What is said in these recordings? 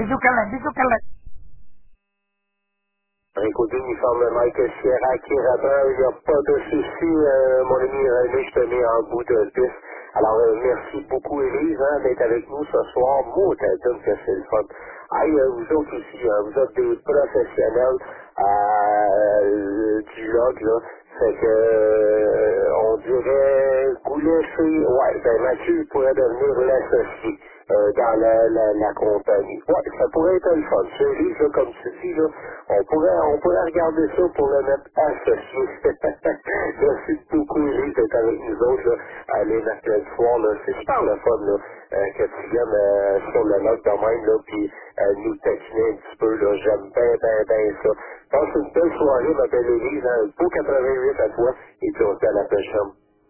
Bisous, câlin, bisous, câlin. Écoutez, uniforme Mike Sierra qui rappelle, il n'y a pas de souci, mon ami René, je te mets en bout de piste. Alors, merci beaucoup, Élise, d'être avec nous ce soir. Moi, t'as dit que c'est le fun. Hey, vous autres aussi, vous êtes des professionnels du log, là. Fait que, on dirait, Goulet, ouais, ben Mathieu pourrait devenir l'associé dans la compagnie. Ouais, ça pourrait être le fun. Ce livre, là, comme tu dis, là, on pourrait regarder ça pour le mettre associé. Merci beaucoup, Élise, d'être avec nous autres, là, les mercredis soirs, là. C'est super le fun, là, que tu viennes sur le note de même, là, puis nous taquiner un petit peu, là. J'aime bien ça. Passe une belle soirée, ma belle Élise, un beau 88 à toi, et puis on se dit à la prochaine.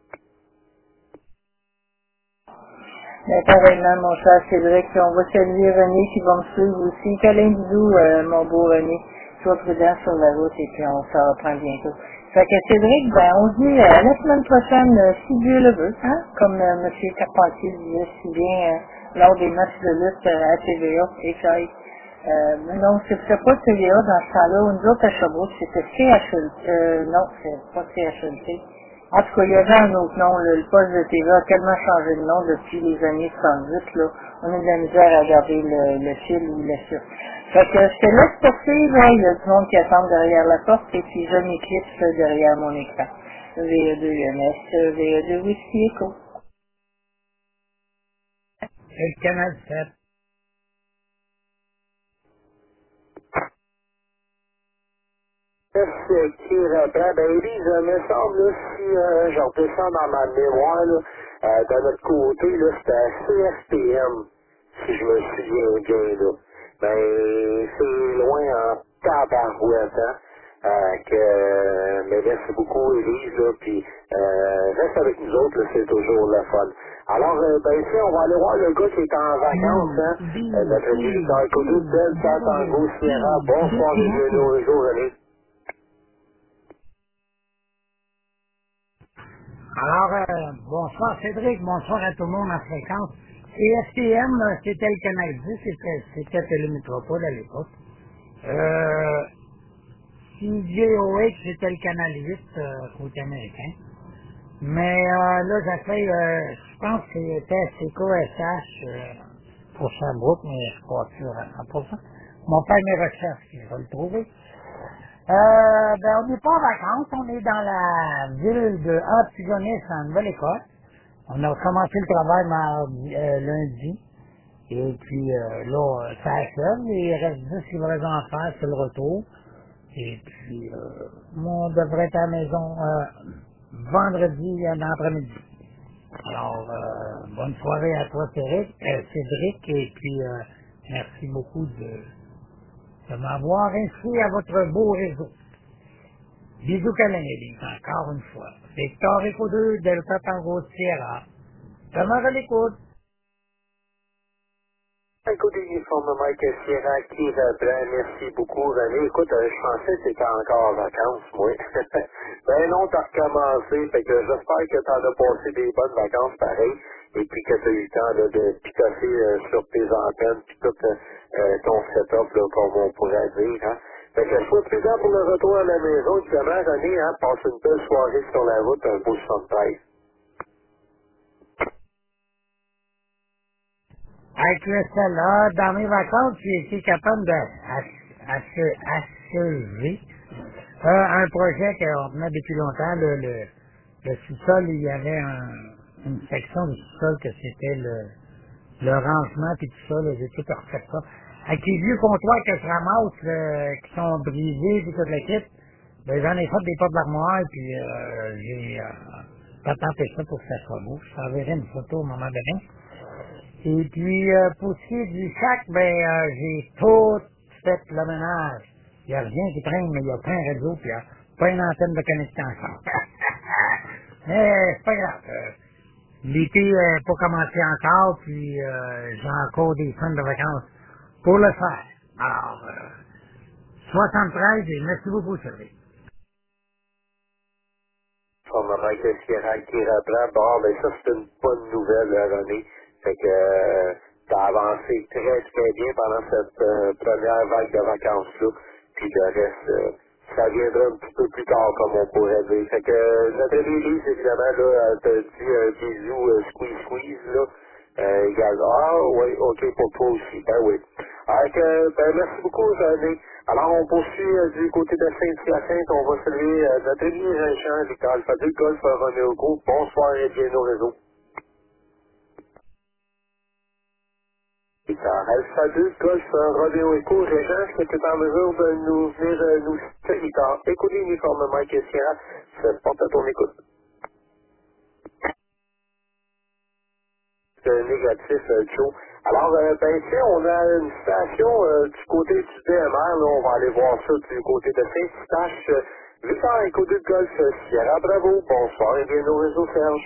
Mais pareillement, mon cher Cédric, on va saluer René qui va me suivre aussi. Câlin, bisous, mon beau René. Sois prudent sur la route et puis on s'en reprend bientôt. Fait que Cédric, ben on se dit à la semaine prochaine, si Dieu le veut, hein, comme M. Carpentier disait si bien lors des matchs de lutte à TVA et Caille. Non, c'était pas TVA dans ce temps-là. Nous autres à Sherbrooke, c'était CHLT. Non, c'est pas CHLT. En tout cas, il y avait un autre nom, le poste de TVA a tellement changé de nom depuis les années 70, là. On a de la misère à regarder le fil ou le fil. Fait que je te laisse poursuivre, là. Il y a du monde qui attend derrière la porte et puis je m'éclipse derrière mon écran. VE2MS, VE2 Whisky Echo. C'est le canal 7. Qui reprend, ben Élise, me semble, là, si je redescends dans ma mémoire, là, de notre côté, là, c'était à CFPM, si je me souviens bien, là. Ben, c'est loin en tabarouette, hein. Mais merci beaucoup, Élise, là, puis reste avec nous autres, là, c'est toujours le fun. Alors, ben, ici, on va aller voir le gars qui est en vacances, hein, notre ami Darko Delta Tango Sierra. Bonsoir et bienvenue au réseau, René. Alors, bonsoir Cédric, bonsoir à tout le monde en fréquence. Et STM, c'était le canal 10, c'était Télémétropole à l'époque. CJOH, c'était le canal 8 côté américain. Mais là, j'ai fait, je pense que c'était CKSH pour Sherbrooke, mais je suis pas sûr à 100%. Mon père mes recherches, je vais le trouver. Ben, on n'est pas en vacances, on est dans la ville de Antigonis, en Nouvelle-Écosse. On a commencé le travail lundi, et puis là, ça achève, il reste 10 livraisons à faire, c'est le retour. Et puis, moi, on devrait être à la maison vendredi dans l'après-midi. Alors, bonne soirée à toi, Cédric, et puis merci beaucoup de m'avoir inscrit à votre beau réseau. Bisous câlin, Élise, encore une fois. Victor Echo 2, Delta Tango Sierra. Comment l'écoute? Écoute, uniforme Mike Sierra qui reprend. Merci beaucoup, René. Écoute, je pensais que t'étais encore en vacances, moi. Ben non, t'as recommencé. Fait que j'espère que t'en as passé des bonnes vacances pareil. Et puis que t'as eu le temps là, de picasser sur tes antennes puis tout ton setup, là, comme on pourrait dire. Hein. Fait que sois prudent pour le retour à la maison, évidemment, René, hein, passe une belle soirée sur la route, un beau 73. Avec le là, dans mes vacances, j'ai été capable d'achever un projet qu'on tenait depuis longtemps. Le sous-sol, il y avait une section du sous-sol que c'était le rangement et tout ça. Là, j'ai tout refait ça. Avec les vieux comptoirs que je ramasse, qui sont brisés et toute l'équipe, ben, j'en ai fait des portes d'armoire puis j'ai patenté ça pour que ça soit beau. Je t'enverrai une photo au moment donné. Et puis, pour ce qui est du sac, ben, j'ai tout fait le ménage. Il n'y a rien qui traîne, mais il y a pas un réseau, puis il n'y a pas une antenne de connexion encore. Mais c'est pas grave. L'été n'est pas commencé encore, puis j'ai encore des semaines de vacances pour le faire. Alors, 73, et merci beaucoup, Cédric. Son maman qui Sierra qui reprend. Bon, ben ça, c'est une bonne nouvelle, René. Fait que Ça a avancé très, très bien pendant cette première vague de vacances-là. Puis le reste, ça viendra un petit peu plus tard, comme on pourrait dire. Fait que notre release, évidemment, là, elle te dit un bisou squeeze, là. Également, ah oui, ok, pour toi aussi, ben oui. Alors que, ben merci beaucoup, Jeanne. Alors, on poursuit du côté de Saint-Hyacinthe. On va saluer notre ami Jean Victor Alpha 2 Golf Romeo Group. Bonsoir et bienvenue au réseau. Alpha 2, Golf, Rodeo Echo, Régent, est-ce que tu es en mesure de nous venir nous citer écoutez uniforme Mike Sierra, se porte à ton écoute. Négatif, Joe. Alors, ben, tu sais, on a une station du côté du DMR, là, on va aller voir ça du côté de Saint-Eustache. Victor Echo 2, Golf, Sierra, bravo, bonsoir et bienvenue au réseau Serge.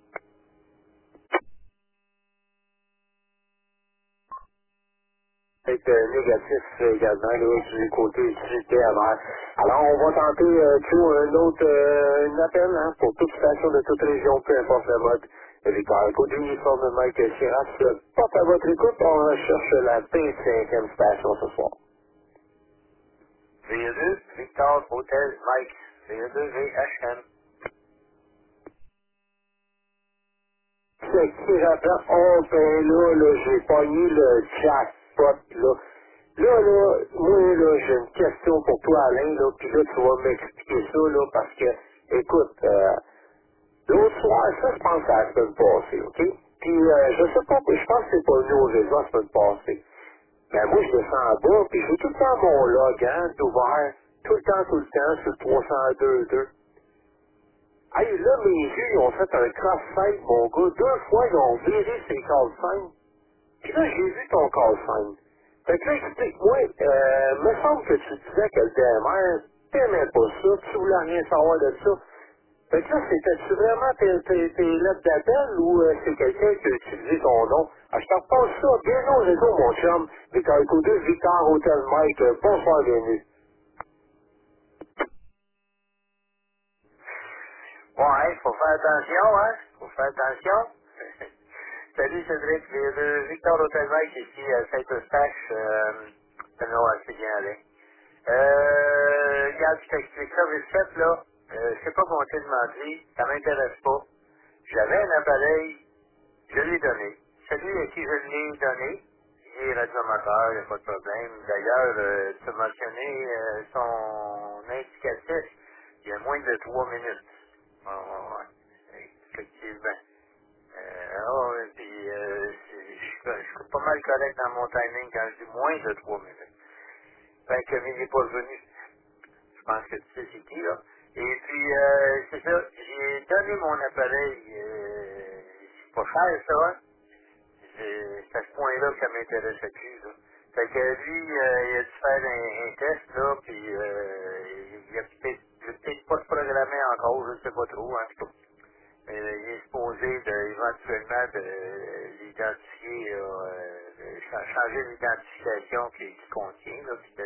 Être négatif également là, du côté du TMR. Alors, on va tenter Joe, un autre un appel hein, pour toute station de toute région, peu importe le mode. Victor, côté uniforme de Mike Chirac, porte à votre écoute, on recherche la 25e station ce soir. VE2, Victor, Hôtel, Mike, VE2, VHM. Ce qui rappelle, oh ben là, j'ai pogné le jackpot, là. Là, moi, là, j'ai une question pour toi, Alain, là, puis là, tu vas m'expliquer ça, là, parce que, écoute, l'autre soir, ça, je pense à la semaine passée, OK? Puis, je sais pas, je pense que c'est pas venu au réseau la semaine passée. Ben, moi, je descends en bas, puis j'ai tout le temps mon log, hein, d'ouvert, tout le temps, sur le 302.2. Hey, là, mes yeux, ils ont fait un cross-site, mon gars. 2 fois, ils ont viré ces call-signes. Puis là, j'ai vu ton call-sign. Fait que là, explique-moi, me semble que tu disais que le DMR, t'aimais pas ça, tu voulais rien savoir de ça. Fait que là, c'était-tu vraiment tes lettres d'appel ou c'est quelqu'un qui a utilisé ton nom? Ah, je te repose ça. Bienvenue au réseau, mon chum. Victor Eco 2, Victor Hotel Mike. Bonsoir, bienvenue. Ouais, faut faire attention, hein? Faut faire attention. Salut Cédric, Victor Hotel Mike ici à Saint-Eustache. Ça va assez bien aller. Regarde, je t'explique ça vite fait, là. Je sais pas compter de mentir, ça m'intéresse pas. J'avais un appareil, je l'ai donné. Celui à qui je l'ai donné, il est radioamateur, il n'y a pas de problème. D'ailleurs, tu as mentionné son indicatif, il y a moins de 3 minutes. Ouais, effectivement. Puis, je suis pas mal correct dans mon timing quand je dis moins de 3 minutes. Fait que, mais il n'est pas revenu. Je pense que tu sais c'est qui, là. Et puis, c'est ça, j'ai donné mon appareil, c'est pas cher, ça, hein. C'est à ce point-là que ça m'intéressait plus, là. Fait que lui, il a dû faire un test, là, puis il a peut-être pas se programmé encore, je sais pas trop, en tout cas. Il est supposé éventuellement de l'identifier, changer l'identification qui contient, là, puis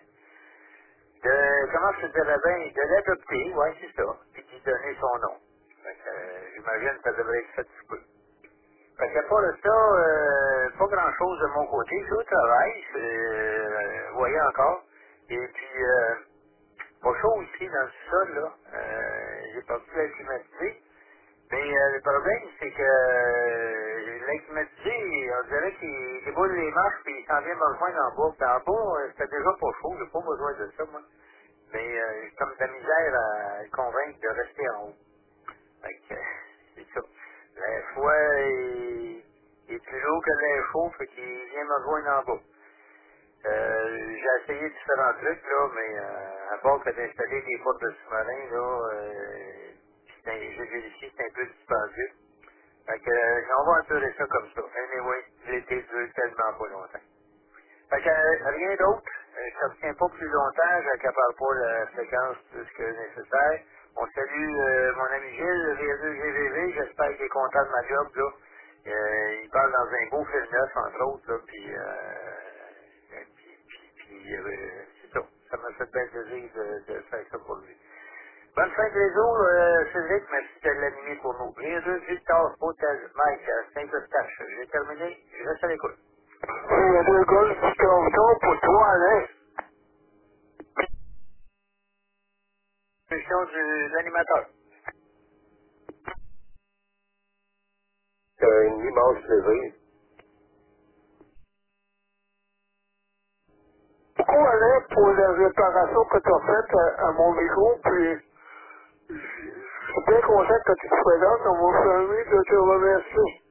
comment je te dirais bien, de l'adopter, ouais, c'est ça, puis d'y donner son nom. Fait que, j'imagine que ça devrait être fait sous peu. Fait que pour ça, pas grand-chose de mon côté. Je suis au travail, vous voyez encore. Et puis, pas chaud ici dans le sol, là. J'ai pas pu la climatiser. Mais le problème, c'est que l'inclimatisé, on dirait qu'il déboule les marches puis il s'en vient me rejoindre en bas. Puis en bas, c'était déjà pas chaud, j'ai pas besoin de ça, moi. Mais j'ai comme de la misère à le convaincre de rester en haut. Fait que, c'est ça. L'air froid est plus lourd que l'air chaud, fait qu'il vient me rejoindre en bas. J'ai essayé différents trucs, là, mais à part que d'installer des portes de sous-marin, là, j'ai vérifié, c'est un peu dispendieux. Fait que, on va endurer ça comme ça. Anyway, l'été dure tellement pas longtemps. Fait que, rien d'autre. Ça ne tient pas plus longtemps, j'accapare pas la fréquence plus que nécessaire. On salue mon ami Gilles, VE2GVV, j'espère qu'il est content de ma job, là. Il parle dans un beau film neuf, entre autres, là, puis c'est ça. Ça m'a fait bien plaisir de faire ça pour lui. Bonne fin de réseau, Cédric, merci de l'animer pour nous. Rien de Victor, Hôtel, Mike, Saint-Eustache. J'ai terminé, je reste à l'écoute. Il y a deux gars qui t'ont pour toi, Alain. Question de l'animateur. C'est un immense plaisir. Beaucoup, Alain, pour la réparation que tu as faite à mon micro, puis je suis bien content que tu sois là, ça m'a permis de te remercier.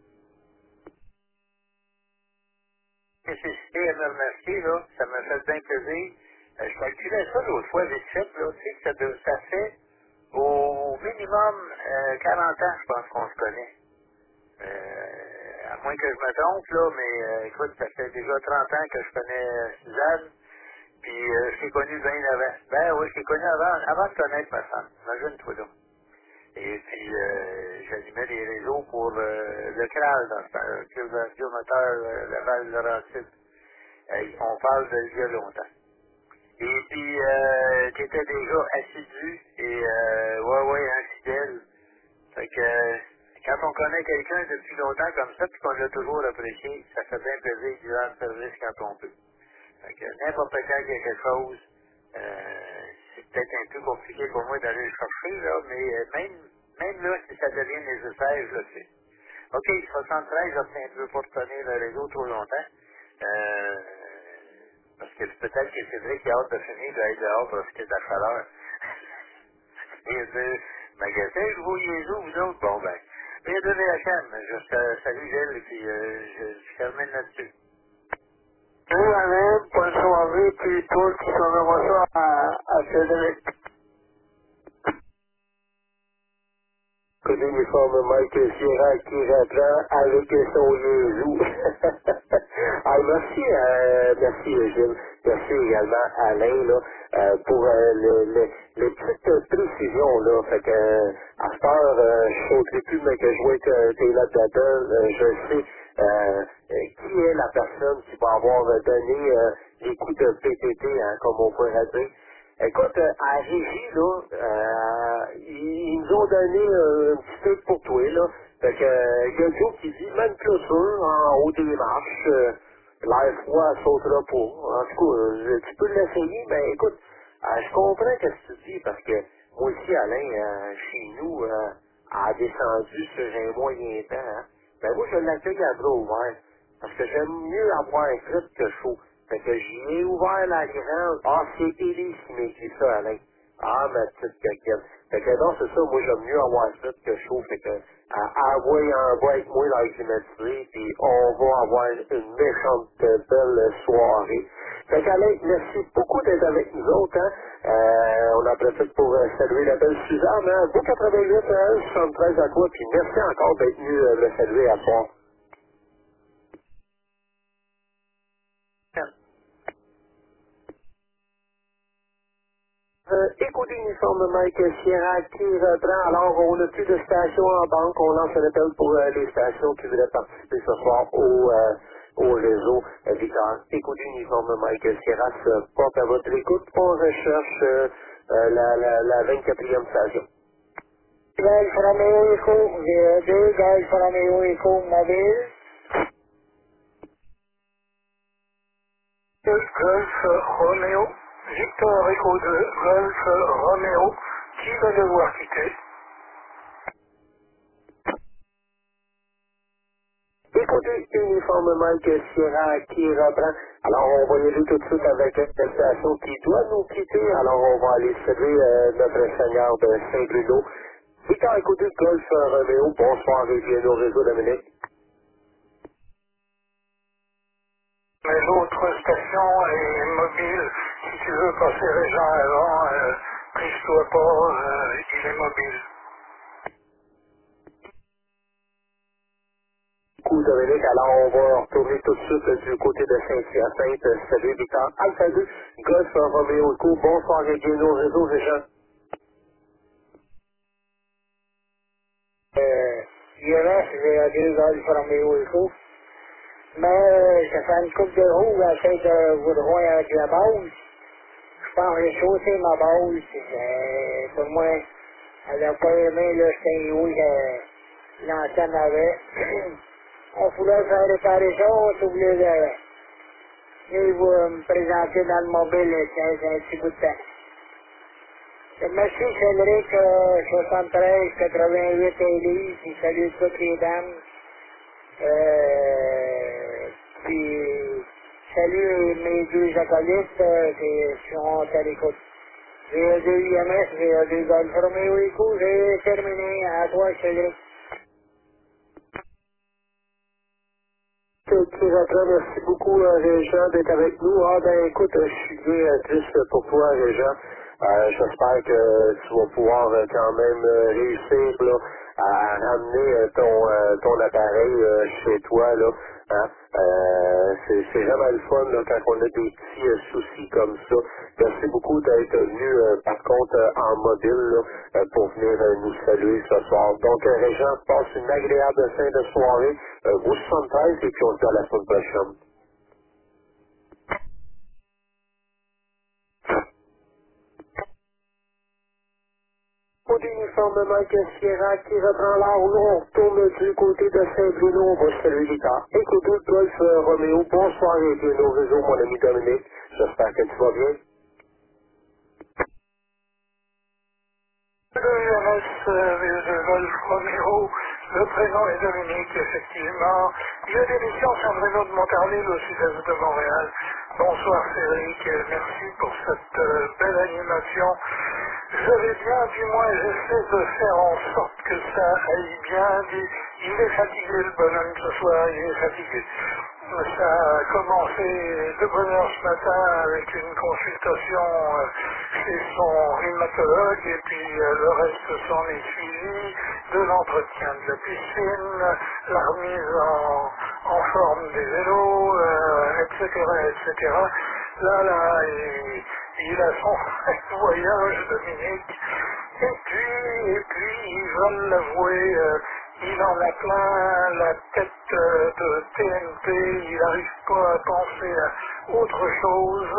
Nécessité à me remercier, là, ça m'a fait bien plaisir. Je calculais ça l'autre fois, vite fait, là, tu sais, que ça fait au minimum 40 ans, je pense qu'on se connaît. À moins que je me trompe, là, mais écoute, ça fait déjà 30 ans que je connais Suzanne, puis je t'ai connu bien avant. Ben oui, je t'ai connu avant de connaître ma femme. Imagine-toi donc. Et puis, j'animais des réseaux pour le CRAL, dans le club radiomoteur Laval-Laurentide. On parle d'il y a longtemps. Et puis, tu étais déjà assidu et, ouais, infidèle. Fait que, quand on connaît quelqu'un depuis longtemps comme ça, puis qu'on l'a toujours apprécié, ça fait bien plaisir de lui rendre service quand on peut. Fait que n'importe quand il y a quelque chose, c'est peut-être un peu compliqué pour moi d'aller le chercher, là, mais même là, si ça devient nécessaire, je le fais. OK, 73, j'obtiens plus pour tenir le réseau trop longtemps. Euh, parce que peut-être que Cédric qui a hâte de finir, d'aller dehors parce que de la chaleur. Et de magasin, je vous y où, vous autres? Bon, ben, rien de VHM. Je salue Gilles et puis je termine là-dessus. Oui, Alain, bonne soirée, puis toi qui s'en ça à Cédric. Que l'uniforme Mike Sierra qui reprend avec son Jésus. Ah, merci, merci Gilles. Merci également Alain là, pour les petites précisions. Là. Fait que, à cette heure, je ne sauterai plus, mais que je vois que tu es là-dedans. Je sais qui est la personne qui va avoir donné les coups de PTT, hein, comme on pourrait dire. Écoute, à Régie, là, ils nous ont donné un petit truc pour toi, là. Fait que, il y a Joe qui dit, même clôture, en haut des marches, l'air froid sautera pas. En tout cas, tu peux l'essayer, mais écoute, je comprends ce que tu dis, parce que moi aussi, Alain, chez nous, a descendu sur un moyen temps, hein. Ben moi, je l'accueille à bras ouverts. Parce que j'aime mieux avoir frite que chaud. Fait que j'y ai ouvert la grande. Ah, c'est Élise qui m'écrit ça, Alain. Ah, ma petite coquette. Fait que non, c'est ça, moi j'aime mieux avoir frite que chaud. Fait que envoie en bas avec moi dans la climatisée, puis on va avoir une méchante belle soirée. Fait qu'Alain, merci beaucoup d'être avec nous autres, hein. On en profite pour saluer la belle Suzanne, hein. Beau 88, hein, 73 à toi, puis merci encore d'être venu me saluer à soir. Écoutez, uniforme Mike Sierra qui reprend. Alors, on n'a plus de stations en banque. On lance un appel pour les stations qui voudraient participer ce soir au réseau Victor. Écoutez, uniforme Mike Sierra se porte à votre écoute. On recherche la 24e station. Golf Romeo Echo, VE2, Golf Romeo Echo mobile. Golf Romeo, Victor Echo 2, Golf Romeo, qui va devoir quitter. Écoutez, uniforme Mike Sierra qui reprend. Alors, on va y aller tout de suite avec la station qui doit nous quitter. Alors, on va aller saluer notre Seigneur de Saint-Bruno. Victor, écoutez, Golf Romeo, bonsoir et bienvenue au réseau Dominique. Mais l'autre station est mobile. Si tu veux passer Régent avant, prive-toi pas, il est mobile. Coup Dominique, alors on va retourner tout de suite du côté de Saint-Hyacinthe. Salut Victor. Alpha 2, Golf Romeo Echo, bonsoir et bienvenue au réseau Régent. Violent, c'est à 2 Golf Romeo Echo. Mais ça fait une coupe de roues à celle de Vaudreuil avec la base. Je pense que j'ai sauté ma base. Pour moi, elle n'a pas aimé le stéréo que l'antenne avait. On voulait faire réparer ça, on voulait venir vous me présenter dans le mobile, c'est un petit bout de temps. Monsieur Cédric, 73, 88 Élise, puis salut toutes les dames. Puis salut mes deux acolytes qui sont à l'écoute. J'ai deux IMS, j'ai deux Golf Romeo Eco, j'ai terminé. À toi, Cédric. Merci beaucoup, Régent, d'être avec nous. Ah, ben, écoute, je suis bien triste pour toi, Régent. J'espère que tu vas pouvoir quand même réussir là, à ramener ton appareil chez toi. Là, hein. C'est vraiment le fun là, quand on a des petits soucis comme ça. Merci beaucoup d'être venu, par contre, en mobile là, pour venir nous saluer ce soir. Donc, Régent, passe une agréable fin de soirée. Vous 73 et puis on se dit à la semaine prochaine. Au uniforme Mike Sierra qui reprend la roue, on retourne du côté de Saint-Bruno, on va saluer les gars. Écoute, Golf Roméo, bonsoir et bienvenue au réseau, mon ami Dominique. J'espère que tu vas bien. Le UMS Golf Roméo, le prénom est Dominique, effectivement. Il y a des missions sur Bruno de Montarville au sud-est de Montréal. Bonsoir Cédric, merci pour cette belle animation. Je vais bien, du moins j'essaie de faire en sorte que ça aille bien. Il est fatigué le bonhomme ce soir, il est fatigué. Ça a commencé de bonne heure ce matin avec une consultation chez son rhumatologue et puis le reste s'en est suivi, de l'entretien de la piscine, la remise en forme des vélos, etc., etc. Là, il a son voyage, Dominique. Et puis, ils veulent l'avouer, il en a plein la tête de TNT, il n'arrive pas à penser à autre chose.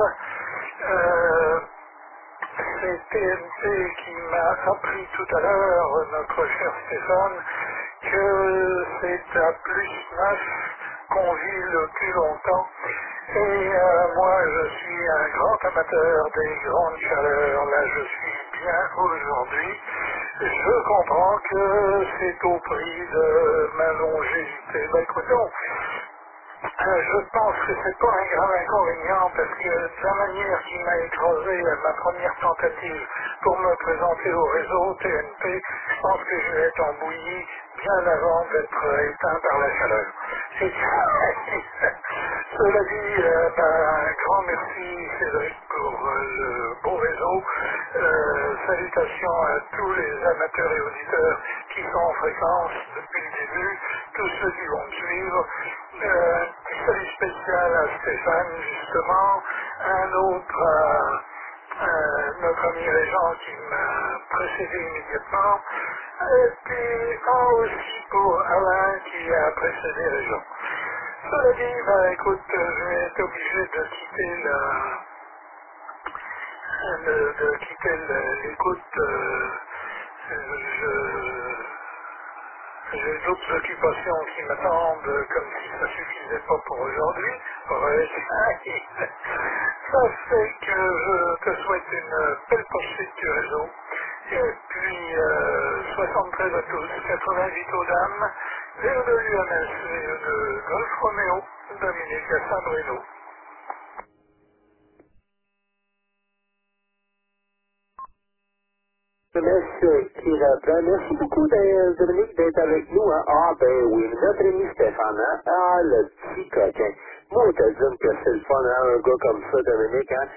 C'est TNT qui m'a appris tout à l'heure, notre cher Stéphane, que c'est à +9 qu'on vit le plus longtemps. Et moi, je suis un grand amateur des grandes chaleurs. Là, je suis bien aujourd'hui. Je comprends que c'est au prix de ma longévité. Ben, écoutons, je pense que c'est pas un grave inconvénient parce que de la manière qui m'a écrasé à ma première tentative pour me présenter au réseau TNP, je pense que je vais être en bouillie bien avant d'être éteint par la chaleur. Et cela dit, un grand merci Cédric pour le beau réseau. Salutations à tous les amateurs et auditeurs qui sont en fréquence depuis le début, tous ceux qui vont me suivre. Salut spécial à Stéphane, justement, un autre à notre ami Régent qui m'a précédé immédiatement, et puis un aussi pour Alain qui a précédé Régent. Cela dit, écoute, je vais être obligé de quitter l'écoute. J'ai d'autres occupations qui m'attendent, comme si ça suffisait pas pour aujourd'hui. Ouais, ça fait que je te souhaite une belle poursuite du réseau. Et puis, 73 à tous, 88 aux dames, VO2 UMS, VO2 Golf Roméo, Dominique à Saint-Bruno. Merci beaucoup Dominique d'être avec nous. Hein. Ah ben oui, notre ami Stéphane, hein? Ah le petit coquin. Moi on te dit que c'est le fun, hein, un gars comme ça, Dominique, hein?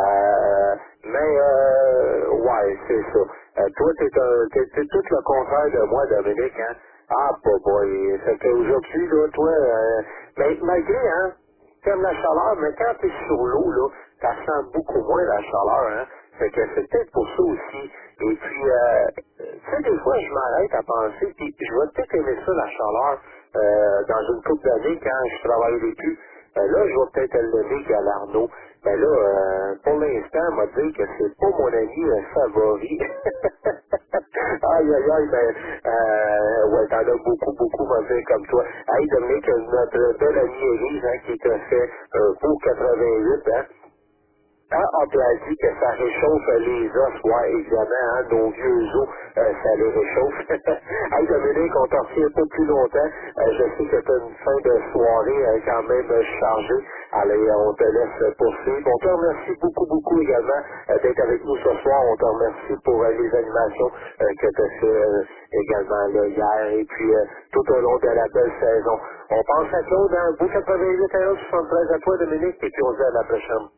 Ouais, c'est ça. Toi, t'es tout le contraire de moi, Dominique, hein? Ah boy, c'est qu'aujourd'hui, là, toi, mais malgré, hein, t'aimes la chaleur, mais quand t'es sur l'eau, là, ça sent beaucoup moins la chaleur, hein? Fait que c'est peut-être pour ça aussi. Et puis, tu sais, des fois, je m'arrête à penser, puis je vais peut-être aimer ça, la chaleur, dans une couple d'années, quand je travaillerai plus. Là, je vais peut-être le lever Galarno. Mais là, pour l'instant, on m'a dit que c'est pas mon ami favori. Aïe, aïe, aïe, ben, ouais, t'en as beaucoup, beaucoup, m'a dit comme toi. Hey, Dominique, notre belle amie Élise, hein, qui t'a fait un beau 88, hein. Ah, puis elle dit que ça réchauffe les os, ouais, évidemment, hein, nos vieux os, ça les réchauffe. Hey Dominique, on t'en retient pas plus longtemps. Je sais que tu as une fin de soirée quand même chargée. Allez, on te laisse poursuivre. On te remercie beaucoup, beaucoup également d'être avec nous ce soir. On te remercie pour les animations que tu as fait également là, hier et puis tout au long de la belle saison. On pense à Claude, un beau 88 à 73 à toi Dominique, et puis on se dit à la prochaine.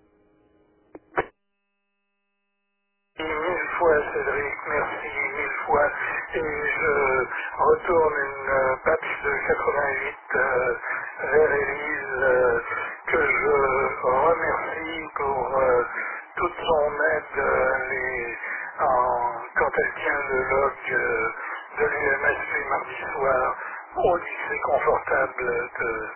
Mille fois, Cédric, merci mille fois. Et je retourne une patch de 88 vers Élise, que je remercie pour toute son aide quand elle tient le log de l'UMS les mardis soirs au lycée confortable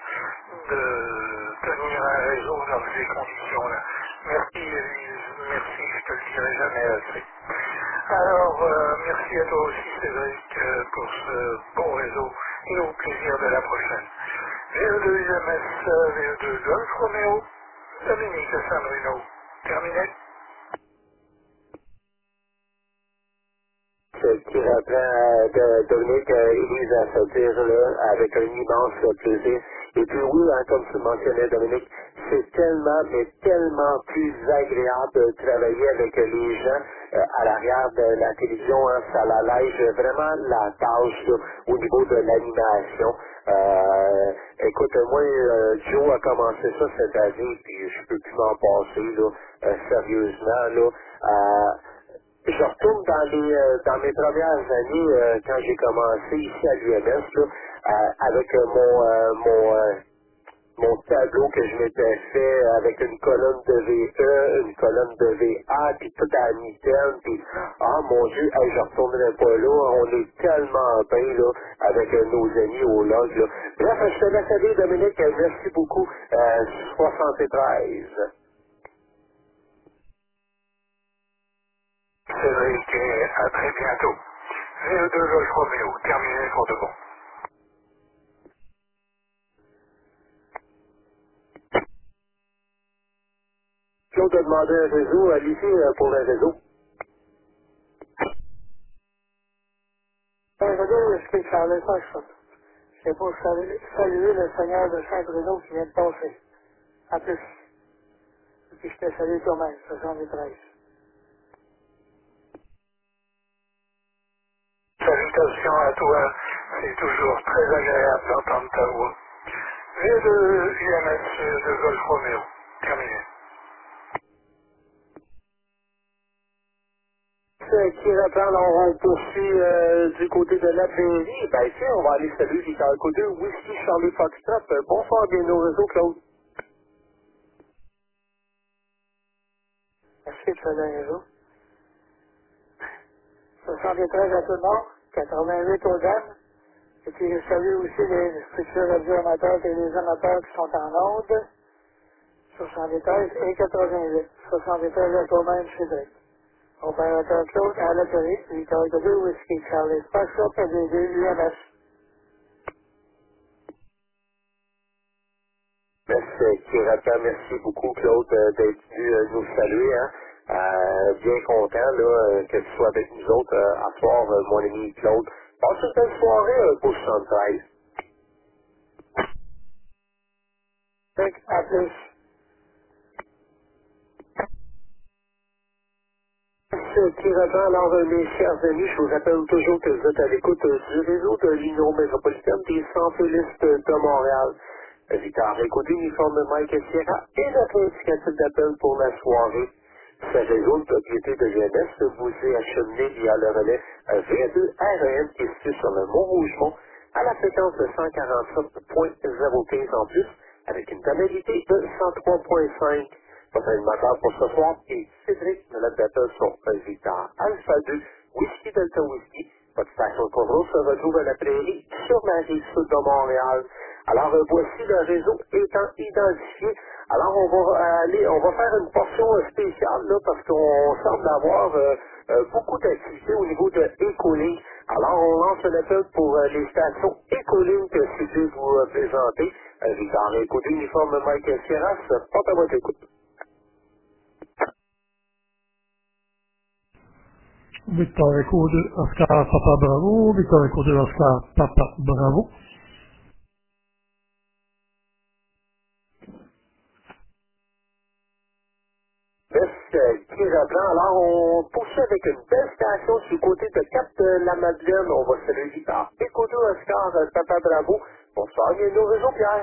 de tenir un réseau dans ces conditions-là. Merci Élise, merci, je te le dirai jamais assez. Alors, merci à toi aussi Cédric pour ce bon réseau et au plaisir de la prochaine. VE2 UMS, VE2 Golf Romeo, Dominique de Saint-Bruno. Terminé. Qui reprend Dominique Élise à se dire là, avec un immense plaisir. Et puis oui, hein, comme tu mentionnais Dominique, c'est tellement, mais tellement plus agréable de travailler avec les gens à l'arrière de la télévision. Hein, ça l'allège vraiment la tâche là, au niveau de l'animation. Écoute, moi, Joe a commencé ça cette année, puis je peux plus m'en passer là, sérieusement là. Je retourne dans mes premières années quand j'ai commencé ici à l'UMS avec mon tableau que je m'étais fait avec une colonne de VE, une colonne de VA, puis tout à mi-terme, puis ah mon Dieu, hey, je retournerai pas là, on est tellement bien là avec nos amis au log là. Bref, je te laisse aller Dominique, merci beaucoup. 73. Cédric, et à très bientôt. VE2 Golf Romeo, terminé pour de bon. Claude a demandé un réseau, Lucie pour un réseau. Je sais que ça allait pas, ça. C'est pour saluer le Seigneur de Saint-Bruno qui vient de passer. À plus. Et puis je te salue toi-même, 73. Salutations à toi, c'est toujours très agréable d'entendre ta voix. VE2 UMS de Golf Romeo, terminé. Qui reprend, alors on poursuit du côté de la prairie. Ben tiens, on va aller saluer Victor Côté, Whisky Charlie Foxtrot. Bonsoir, bienvenue au réseau, Claude. Merci de faire le réseau. 73 à tout le monde, 88 aux dames. Et puis je salue aussi les futurs radioamateurs et les amateurs qui sont en onde. 73 et 88. 73 à toi-même, Cédric. Opérateur Claude à la télé, Victor Godé, Whisky Charlie Foxtrot, PDG, UMS. Merci, qui reprend, merci beaucoup, Claude, d'être venu nous saluer. Hein. Bien content là, que tu sois avec nous autres à soir, mon ami Claude. Passe une belle soirée pour 73. À plus. Qui reprend, alors, mes chers amis, je vous rappelle toujours que vous êtes à l'écoute du réseau de l'Union métropolitaine des centres-listes de Montréal. Victor Écoutez, uniforme Mike Sierra et notre indicatif d'appel pour la soirée. Ce réseau de propriété de l'UMS vous est acheminé via le relais V2 REM qui est situé sur le Mont-Rougemont à la fréquence de 147.015 en plus, avec une tonalité de 103.5. Votre animateur pour ce soir est Cédric, le l'appel sur Victor Alpha 2, Whisky Delta Whisky. Votre station de contrôle se retrouve à la prairie sur la rive sud de Montréal. Alors, voici le réseau étant identifié. Alors, on va faire une portion spéciale, là, parce qu'on semble avoir beaucoup d'activités au niveau de Écolink. Alors, on lance un appel pour les stations Écolink, si je vais vous présenter. Victor Éco d'uniforme Mike Sierras, porte à votre écoute. Victor Echo de Oscar Papa Bravo, Victor Echo de Oscar Papa Bravo. Qui reprend. Alors, on poursuit avec une belle station sur le côté de Cap-de-la-Madeleine. On va saluer Victor Écho de Oscar Papa Bravo. Bonsoir, bienvenue au réseau Pierre.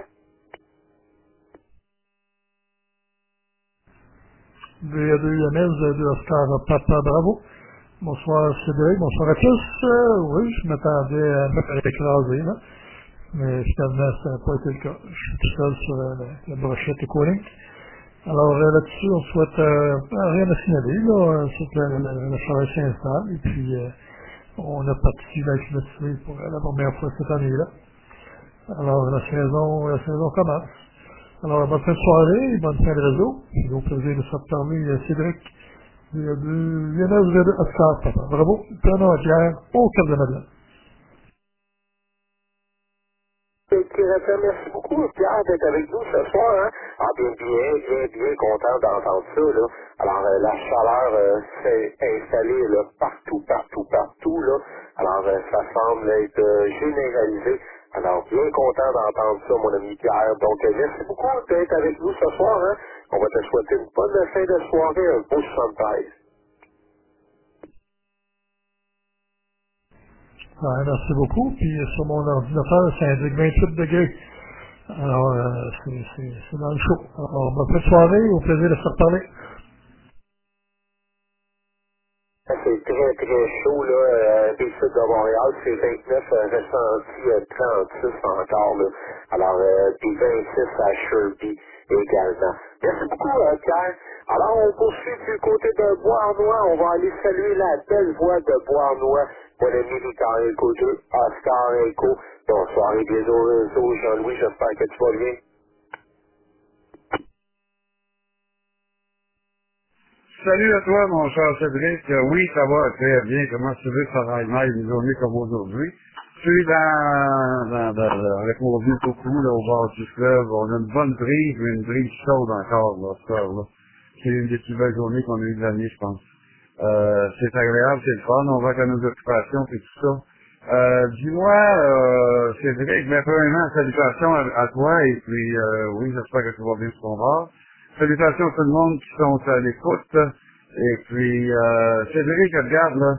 VA2 de Oscar Papa Bravo. Bonsoir Cédric, bonsoir à tous. Oui, je m'attendais à me faire écraser, là. Mais finalement, ça n'a pas été le cas. Je suis tout seul sur la brochette Écolink. Alors là-dessus, on souhaite rien à signaler, là. C'est que le travail s'installe et puis on a parti la climatisée pour la première fois cette année-là. Alors la saison commence. Alors bonne fin de soirée, bonne fin de réseau. J'ai au plaisir de se reparler Cédric. Il y a de Oscar Papa. Bravo, prenons à Pierre au Cap de Madeleine. Merci beaucoup, Pierre, d'être avec nous ce soir. Hein? Ah, bien content d'entendre ça. Là. Alors, la chaleur s'est installée là, partout. Là. Alors, ça semble être généralisé. Alors, bien content d'entendre ça, mon ami Pierre. Donc, merci beaucoup d'être avec nous ce soir. Hein? On va te souhaiter une bonne fin de soirée, un beau 73. Ouais, merci beaucoup. Puis sur mon ordinateur, ça indique 28 degrés. Alors, c'est dans le chaud. Alors, bonne soirée, au plaisir de se reparler. C'est très chaud, là. Des sites de Montréal, c'est 29, ressenti 36 encore, là. Alors, puis 26 à Sherby également. Merci beaucoup, Pierre. Alors, on poursuit du côté de Bois-Arnois. On va aller saluer la belle voix de Bois-Arnois. Mon ami Victor Éco 2, Oscar Éco. Bonsoir et bienvenue au réseau. Jean-Louis, j'espère que tu vas bien. Salut à toi, mon cher Cédric. Oui, ça va très bien. Comment tu veux que ça aille mal une journée comme aujourd'hui? Je suis avec mon vieux coucou, là, au bord du fleuve. On a une bonne brise, mais une brise chaude encore, là, ce soir, là. C'est une des plus belles journées qu'on a eues de l'année, je pense. C'est agréable, c'est le fun. On va à nos occupations et tout ça. Dis-moi, Cédric, mais premièrement, salutations à toi, et puis, oui, j'espère que tu vas bien sur ton bord. Salutations à tout le monde qui sont à l'écoute. Et puis, Cédric, regarde, là,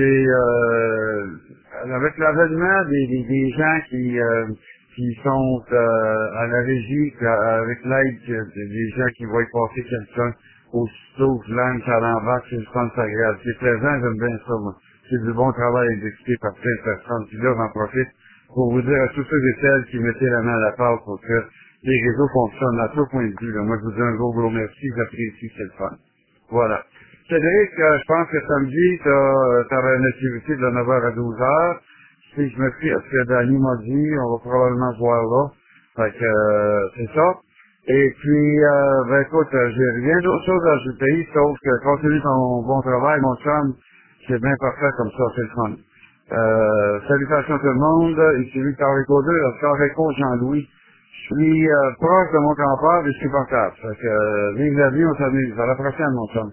avec l'avènement des gens qui sont à la régie, avec l'aide des gens qui voient passer quelqu'un, aussitôt je lance à l'envers, c'est je pense agréable. C'est plaisant, j'aime bien ça, moi. C'est du bon travail exécuté par plein de personnes. Puis là, j'en profite pour vous dire à tous ceux et celles qui mettaient la main à la pâte pour que les réseaux fonctionnent à tout point de vue. Là. Moi, je vous dis un gros merci, j'apprécie, c'est le fun. Voilà. Cédric, je pense que samedi, tu auras une activité de 9h à 12h. Si je me fie à ce que Danny m'a dit, on va probablement se voir là. Fait que, c'est ça. Et puis, ben écoute, j'ai rien d'autre chose à ajouter, sauf que continue ton bon travail, mon chum. C'est bien parfait comme ça, c'est le fun. Salutations à tout le monde. Ici Victor Éco 2, Oscar Éco, Jean-Louis. Je suis proche de mon grand-père et supportable. Fait que, vive la vie, on s'amuse. À la prochaine, mon chum.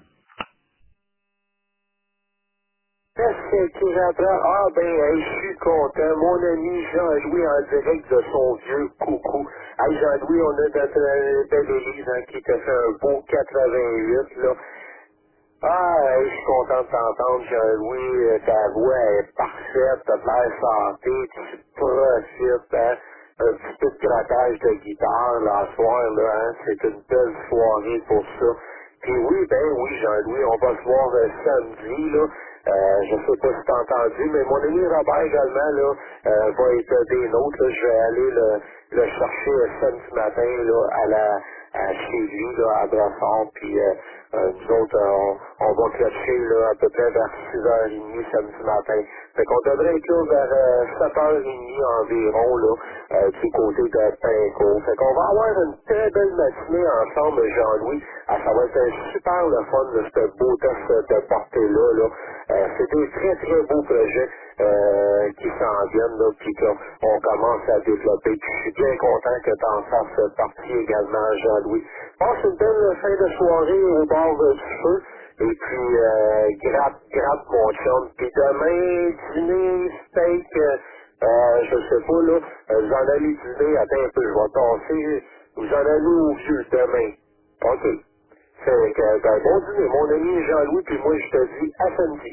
Merci, qui reprend. Ah, je suis content. Mon ami Jean-Louis en direct de son vieux coucou. Hey, Jean-Louis, on a notre belle Élise hein, qui t'a fait un beau 88, là. Ah, je suis content de t'entendre, Jean-Louis. Ta voix est parfaite, t'as de l'air santé, tu profites, hein. Un petit peu de grattage de guitare, là, ce soir, là, hein. C'est une belle soirée pour ça. Puis oui, Jean-Louis, on va se voir samedi, là. Je sais pas si t'as entendu, mais mon ami Robert également, là, va être des nôtres, là. Je vais aller le chercher samedi matin là, chez lui là, à Brossard, puis nous autres, on va clocher là, à peu près vers 6h30 samedi matin. Fait qu'on devrait être là vers 7h30 environ là, du côté de Pinco. Fait qu'on va avoir une très belle matinée ensemble, Jean-Louis. Ça va être un super le fun de ce beau test de portée-là. Là. C'est des très très beaux projets qui s'en viennent, là, puis qu'on commence à développer. Puis je suis bien content que tu en fasses partie également, Jean-Louis. Passe une belle fin de soirée au bord du feu. Et puis, gratte mon chum. Puis demain, dîner, steak, je sais pas, là, vous en allez dîner, attends un peu, je vais passer, vous en allez au vieux demain. OK. C'est un bon dîner, mon ami Jean-Louis, puis moi, je te dis à samedi.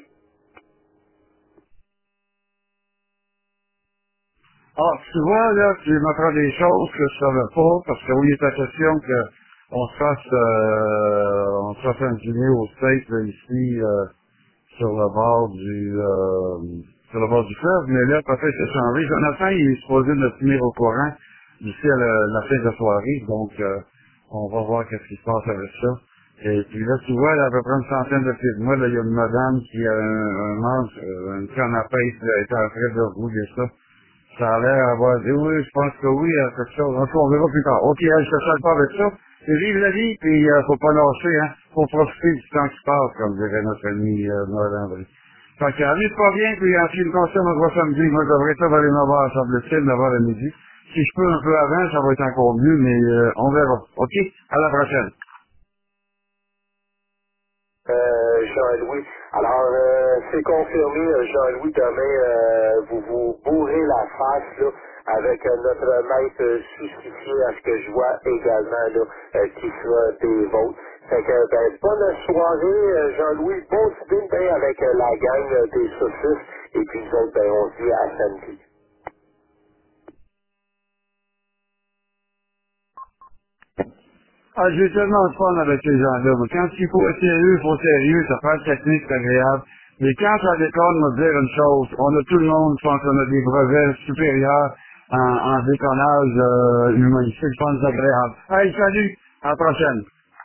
Ah, tu vois, là, tu m'apprends des choses que je savais pas, parce que oui, il est question qu'on se fasse un dîner au steak, là, ici, sur le bord du fleuve, mais là, peut-être c'est changé. Jonathan, il est supposé de tenir au courant d'ici à la fin de la soirée, donc, on va voir qu'est-ce qui se passe avec ça. Et puis là, tu vois, là, à peu près une centaine de pieds de moi, là, il y a une madame qui a un manche, une canne à pêche, là, elle est en train de rouler ça. Ça a l'air d'avoir dit oui, je pense que oui, quelque chose. En tout cas, on verra plus tard. Ok, je te sale pas avec ça. Et vive la vie, puis faut pas lâcher, hein. Faut profiter du temps qui passe, comme dirait notre ami Noël André. Fait que, allez pas bien, puis en ce qui me concerne, on se voit samedi. Moi, je devrais être là vers les 9h, semble-t-il, 9h à midi. Si je peux un peu avant, ça va être encore mieux, mais on verra. Ok? À la prochaine. Jean-Louis. Alors, c'est confirmé, Jean-Louis, demain, vous vous bourrez la face là, avec notre maître sous-officier, à ce que je vois également, là, qui sera des vôtres. Fait que, ben, bonne soirée, Jean-Louis, bon dîner ben, avec la gang des saucisses, et puis nous autres, ben, on se dit à samedi. Ah, j'ai tellement de fun avec ces gens-là. Mais quand il faut être sérieux, il faut être sérieux, ça fait technique, c'est agréable. Mais quand ça déconne, on va dire une chose. On a tout le monde, je pense qu'on a des brevets supérieurs en déconnage humain. C'est le fun, c'est agréable. Hey, salut! À la prochaine!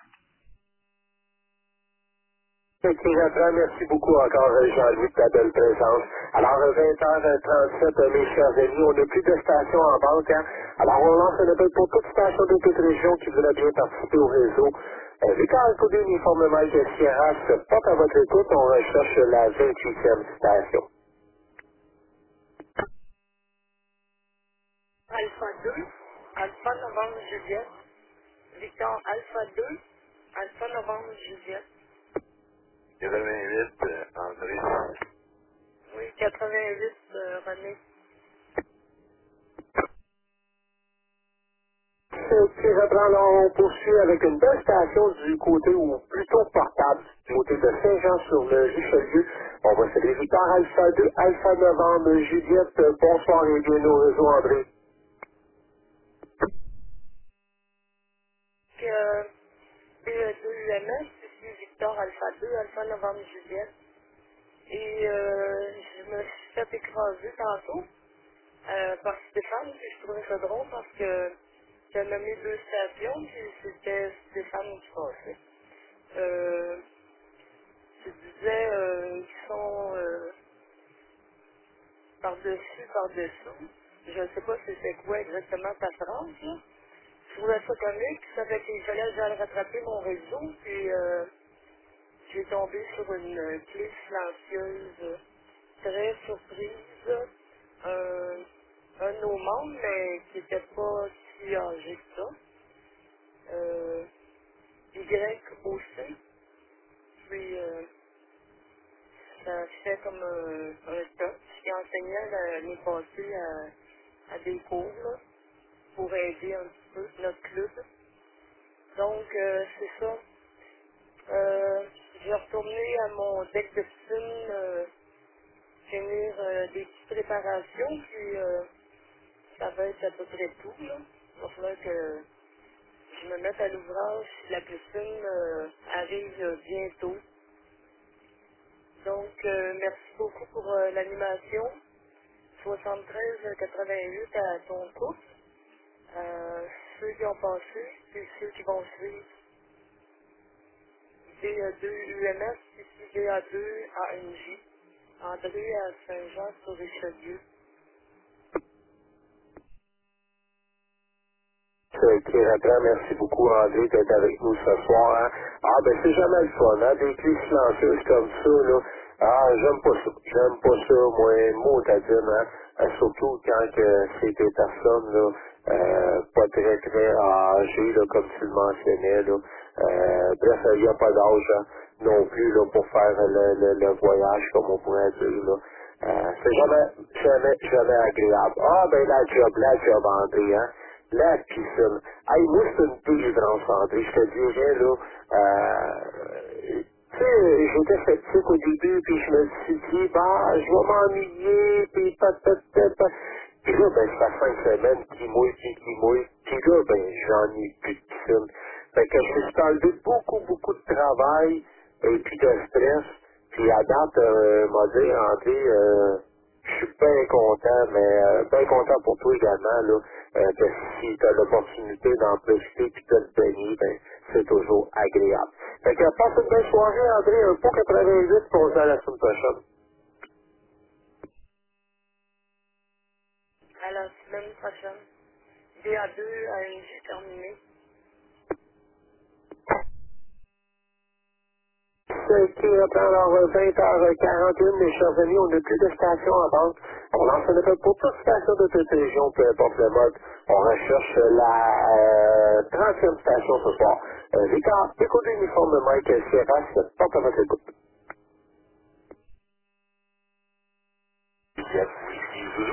Ok, Jean-François, merci beaucoup encore, Jean-Louis, de ta belle présence. Alors, 20h37, mes chers amis, on n'a plus de station en banque. Hein? Alors, on lance un appel pour toute station de toute région qui voudrait bien participer au réseau. Victor Codé, uniforme Mike Sierra, se porte à votre écoute. On recherche la 28e station. Alpha 2, Alpha Novembre Juliette, Victor Alpha 2, Alpha Novembre Juliette. 88, André. Oui, 88, René. Ok, reprends, on poursuit avec une belle station du côté, ou plutôt portable, du côté de Saint-Jean-sur-le-Richelieu. On va saluer Victor Alpha 2, Alpha Novembre Juliette. Bonsoir et bienvenue au réseau, André. BE2UMS, ici Victor Alpha 2, Alpha Novembre Juliette. Et je me suis fait écraser tantôt par Stéphane, puis je trouvais ça drôle parce que j'ai nommé 2 stations, puis c'était Stéphane qui passait. Tu disais qu'ils sont par-dessous. Je ne sais pas si c'est quoi exactement ta phrase, là. Je trouvais ça comique, ça fait qu'il fallait que j'aille rattraper mon réseau, puis j'ai tombé sur une clé silencieuse très surprise. Un de nos membres, mais qui n'était pas si âgé que ça. YOC. Puis ça fait comme un top qui enseignait l'année passée à des cours là, pour aider un petit peu notre club. Donc c'est ça. J'ai retourné à mon deck de piscine finir des petites préparations, puis ça va être à peu près tout. Là. Il va falloir que je me mette à l'ouvrage. La piscine arrive bientôt. Donc, merci beaucoup pour l'animation. 73-88 à ton couple. Ceux qui ont passé, c'est ceux qui vont suivre. DA2 UMS, ici DA2 ANJ. André à Saint-Jean-sur-Richelieu. Qui reprend, merci beaucoup André d'être avec nous ce soir. Hein. Ah ben c'est jamais le fun, hein, des clés silencieuses comme ça, là. Ah, j'aime pas ça. J'aime pas ça, moi, mot à dire, hein. Surtout quand que c'est des personnes là, pas très très âgées, là, comme tu le mentionnais. Là. Bref, il n'y a pas d'âge hein, non plus là, pour faire le voyage, comme on pourrait dire. Là. C'est jamais agréable. Ah ben la job André, hein. La piscine. Hey, moi, c'est une délivrance, André. Je te dirais, là, tu sais, j'étais sceptique au début, puis je me suis dit, bah, je vais m'ennuyer, puis pat. Puis là, ben, ça fait 5 semaines qui mouille, puis là, ben, j'en ai plus de piscine. Fait que je me suis enlevé beaucoup de travail, et puis de stress, puis à date, m'a dit, André, je suis bien content, mais bien content pour toi également, là, que si tu as l'opportunité d'en profiter et de te baigner, ben, c'est toujours agréable. Fait que passe une belle soirée, André, un pot 88, puis on se dit à la semaine prochaine. À la semaine prochaine. DA2 ANJ terminé. Qui reprend alors 20h41, mes chers amis, on n'a plus de station à vendre. On lance un appel pour toute station de toute région, peu importe le mode. On recherche la 30e station ce soir. Victor, écoute l'uniforme de Mike Sierra, c'est pas à votre écoute. Yes, Whisky Zulu.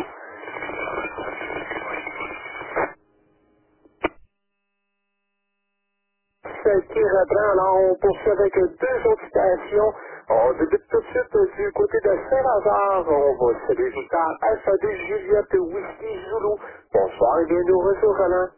Qui reprend, alors on poursuit avec deux autres stations. On débute tout de suite du côté de Saint-Lazare. On va saluer Victor Alpha 2 Juliette Whisky Zulu. Bonsoir et bienvenue au réseau Roland.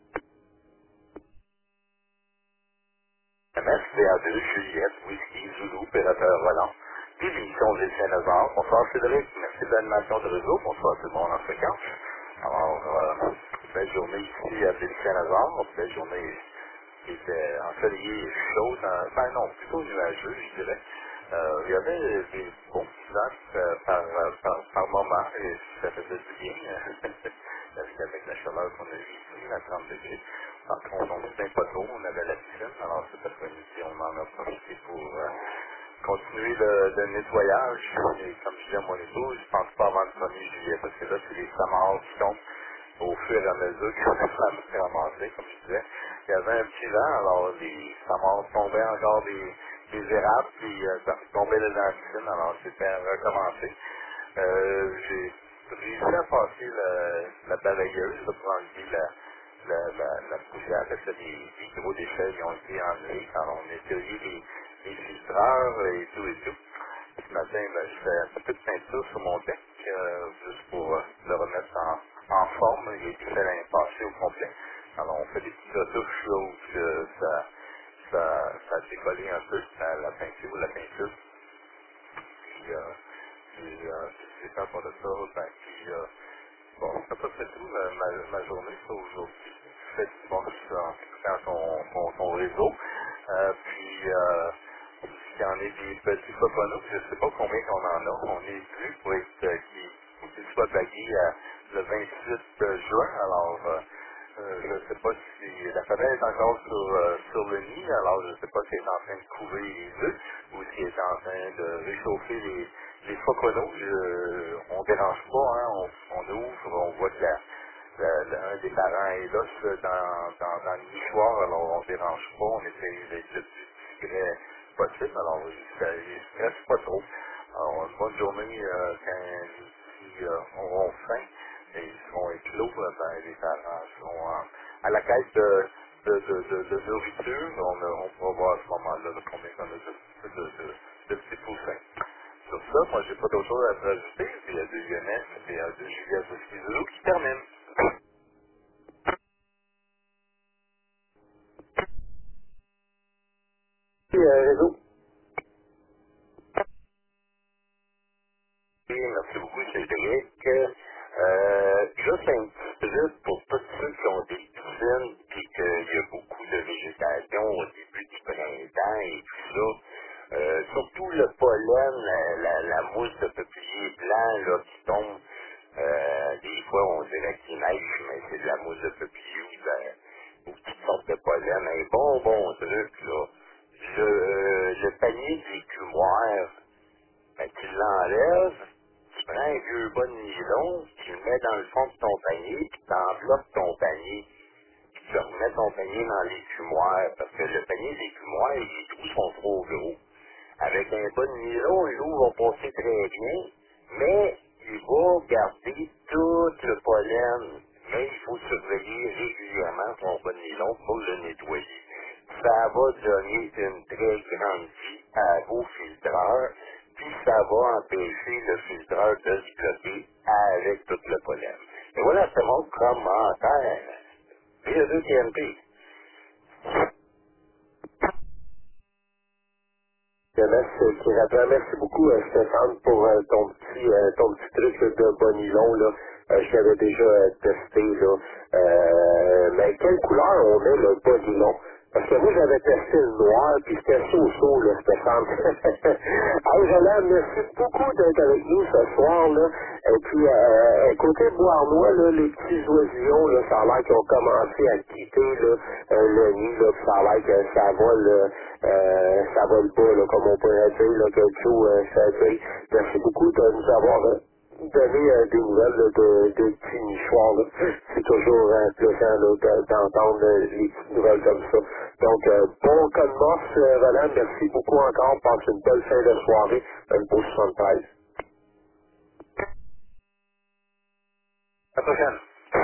MSCA2 Juliette Whisky Zulu, opérateur Roland. Puis l'émission de Saint-Lazare. Bonsoir Cédric, merci de l'animation de réseau. Bonsoir tout le monde en fréquence. Alors, belle journée ici à Ville Saint-Lazare. Belle journée qui était ensoleillée et chaude. Ben non, plutôt nuageux, je dirais. Il y avait des bons petits lacs par moment et ça faisait du bien. Parce qu'avec la chaleur qu'on a eue ici, à 30 degrés, par contre, on ne se pas trop, on avait la piscine, alors cet après-midi, on en a profité pour continuer le nettoyage. Et comme je dis à mon épouse, je pense pas avant le 1er juillet, parce que là, c'est les samards qui tombent au fur et à mesure qu'on a ramasser, comme je disais. Il y avait un petit vent, alors les samards tombaient encore des érables, puis tombaient dans la piscine, alors c'était à recommencer. J'ai réussi à passer la balayeuse là, pour enlever la poussière, parce que des gros déchets qui ont été enlevés quand on a nettoyé les filtreurs et tout. Ce matin, ben, je fais un peu de peinture sur mon deck, juste pour le remettre en forme. Il a été fait l'année passée au complet. Alors, on fait des petites retouches là où ça a décollé un peu la peinture. Puis, quand on a ça, ben, puis, bon, c'est à peu près tout ma journée, ça, aujourd'hui. Je fais du bon dans ton réseau. Il y en a des petits coconuts, je ne sais pas combien qu'on en a. On est dû pour être qu'il soit bagué le 28 juin. Alors, je ne sais pas si la femelle est encore sur le nid, alors je ne sais pas si elle est en train de couver les œufs ou si elle est en train de réchauffer les coconuts. On ne dérange pas, hein, on ouvre, on voit que un des parents est là dans le nichoir, alors on ne dérange pas, on essaie d'être le plus discret possible, alors ça ne stresse pas trop. Alors, une bonne journée quand ils auront faim et ils seront éclos, ben, les parents seront à la quête de nourriture. On pourra voir à ce moment-là combien on a de petits poussins. Sur ça, moi, j'ai pas d'autre chose à te rajouter. Il y a deux UNS et deux Juliette Whisky Zulu qui terminent. Réseau. Merci beaucoup, Cédric. Juste un petit truc pour tous ceux qui ont des le pollen, la mousse de peuplier blanc là, qui tombe, des fois on dirait qu'il neige, mais c'est de la mousse de peuplier ou toutes sortes de pollen. Un bon truc, là. Le panier de l'écumoire, ben, tu l'enlèves, tu prends un vieux bas de nylon, tu le mets dans le fond de ton panier, puis tu enveloppes ton panier. Puis tu remets ton panier dans l'écumoire, parce que le panier d'écumoire, les trous sont trop gros. Avec un bas de nylon, l'eau va passer très bien, mais il va garder tout le pollen. Mais il faut surveiller régulièrement ton bas de nylon pour le nettoyer. Ça va donner une très grande vie à vos filtreurs, puis ça va empêcher le filtreur de se bloquer avec tout le pollen. Et voilà, c'est mon commentaire. VE2 TNP. Merci beaucoup Stéphane pour ton petit truc là, de bonilon là. Je l'avais déjà testé là. Mais quelle couleur on met le bonilon? Parce que moi j'avais testé le noir puis c'était chaud là, Stéphane. Alors Jolane, merci beaucoup d'être avec nous ce soir là. Et puis côté Beauharnois là, les petits oisillons là, ça a l'air qu'ils ont commencé à quitter là, le nid là, puis ça a l'air que ça vole pas là, comme on pourrait dire là, que Joe ça dit. Merci beaucoup de nous avoir donné des nouvelles là, de petits nichoirs là. C'est toujours plaisant là, d'entendre les petites nouvelles comme ça. Donc bon code morse, Roland, merci beaucoup encore. Passe une belle fin de soirée, un beau 73. À la prochaine.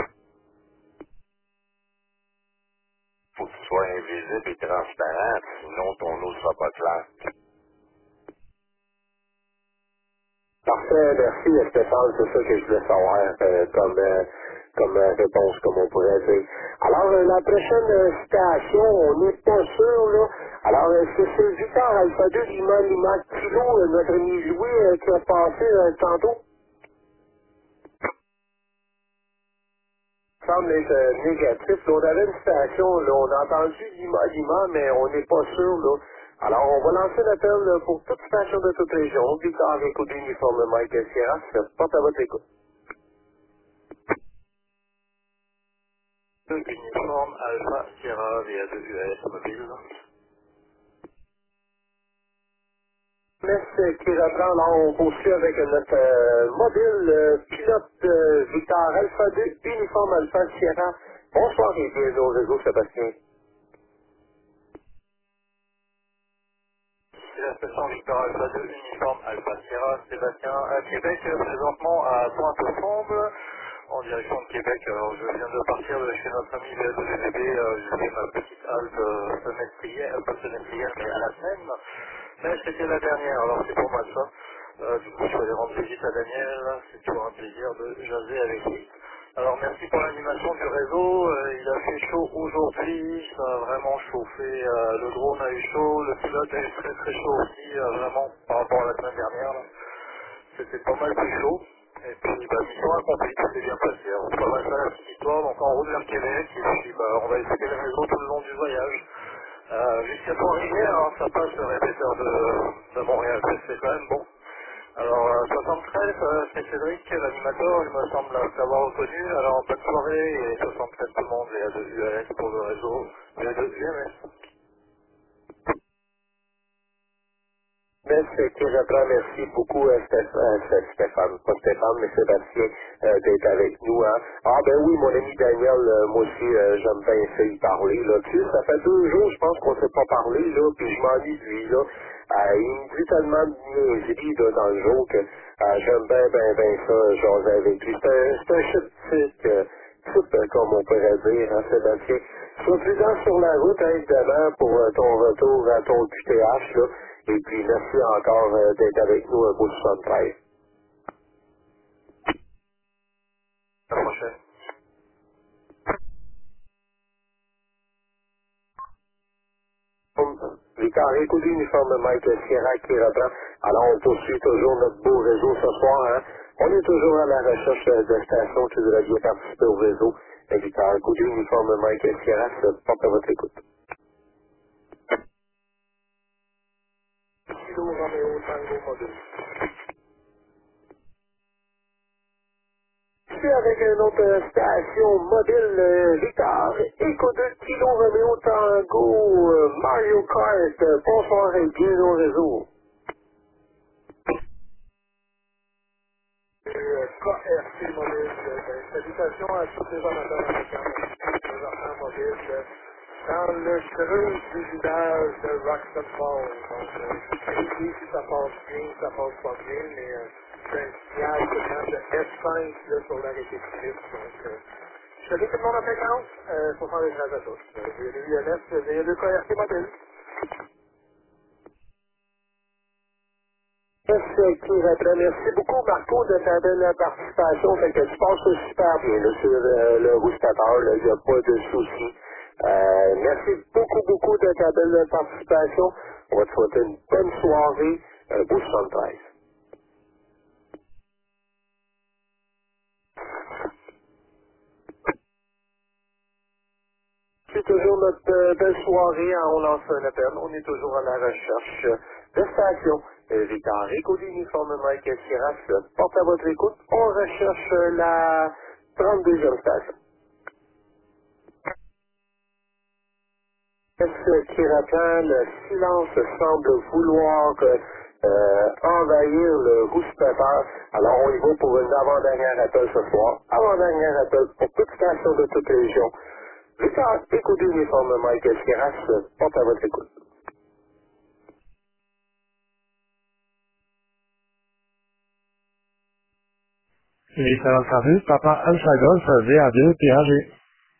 Faut que tu sois invisible et transparent, sinon ton eau ne sera pas claire. Parfait, merci Stéphane, c'est ça que je voulais savoir comme réponse, comme on pourrait dire. Alors, la prochaine citation, on n'est pas sûr, là. Alors, c'est Victor Alpha 2 Lima Kilo, notre ami Louis, qui a passé tantôt. Semble être négatif. Là, on avait une citation, là, on a entendu Lima, mais on n'est pas sûr, là. Alors, on va lancer l'appel pour toute station de toute région. Victor, écoute uniforme Mike Sierra, porte à votre écoute. Uniforme Alpha Sierra VA2UAS mobile. MS qui reprend, alors on poursuit avec notre mobile pilote Victor Alpha 2, uniforme Alpha Sierra. Bonsoir et bienvenue au réseau Sébastien. C'est la station Victor Alpha 2, uniforme Alpha Sierra, Sébastien à Québec, présentement à Pointe-aux-Trembles, en direction de Québec. Alors, je viens de partir de chez notre ami VA2VB, j'ai fait ma petite halte semestrielle, pas semestrielle, mais à la semaine. Mais c'était la dernière, alors c'est pour moi ça. Du coup, je vais aller rendre visite à Daniel, c'est toujours un plaisir de jaser avec lui. Alors, merci pour l'animation du réseau. Il a fait chaud aujourd'hui, ça a vraiment chauffé. Le drone a eu chaud, le pilote a eu très très chaud aussi, vraiment, par rapport à la semaine dernière. Là. C'était pas mal plus chaud. Et puis, mission accomplie, tout s'est bien passé. Alors, c'est pas mal ça la petite histoire. Donc, en route vers Québec, et puis, on va écouter le réseau tout le long du voyage. Jusqu'à Trois-Rivières, hein, ça passe le répéteur de Montréal, c'est quand même bon. Alors, 73, c'est Cédric, l'animateur, il me semble l'avoir reconnu. Alors, bonne soirée, et 73 tout le monde, et VA2UAS pour le réseau, VA2UMS. Qui reprend, merci beaucoup Stéphane, pas Stéphane, mais Sébastien d'être avec nous. Hein. Ah ben oui, mon ami Daniel, moi aussi, j'aime bien ça y parler. Là. Tu sais, ça fait 2 jours, je pense qu'on ne s'est pas parlé, là, puis je m'ennuie de lui. Là. Il me dit tellement de niaiseries là, dans le jour que j'aime bien ça, jaser avec lui. C'est un type, comme on pourrait dire, hein, Sébastien. Sois prudent sur la route, hein, évidemment, pour ton retour à ton QTH, là. Et puis, merci encore d'être avec nous un beau 73. À la prochaine. Victor, écoute l'uniforme Mike Sierra qui reprend. Alors, on poursuit toujours notre beau réseau ce soir. Hein. On est toujours à la recherche de stations qui voudraient bien participer au réseau. Et Victor, écoute l'uniforme Mike Sierra, porte à votre écoute. Kilo Romeo Tango Mobile. Je suis avec une autre station mobile Victor, Echo 2 Kilo Romeo Tango Mario Kart. Bonsoir et bienvenue au réseau. KRC Mobile, salutations à tous les amateurs américains, les enfants mobiles, dans le creux du village de Roxton Falls. Donc, ici, si ça passe bien, ça passe pas bien, mais c'est un signal de F5 là, sur l'arrêté de clip. Donc, je salue tout le monde en fréquence, pour faire les grâces à tous. Bienvenue UNS, bienvenue KRC Mobile. Merci beaucoup Marco de ta belle participation. Fait que tu passes super bien là, sur le roustateur, il n'y a pas de souci. Merci beaucoup de ta belle participation. On va te souhaiter une bonne soirée. Beau 73. C'est toujours notre belle soirée. Hein, on lance un appel. On est toujours à la recherche de stations. Victor, écoute uniforme Mike Sierras, porte à votre écoute. On recherche la 32e station. Qui reprend, le silence semble vouloir envahir le rouspéteur. Alors on y va pour une avant-dernière appel ce soir. Avant-dernière appel pour toute station de toute région. Victor, écoutez uniforme Mike Sierras, porte à votre écoute. Et ça va servir, Papa Alpha Golf, VA2, PAG.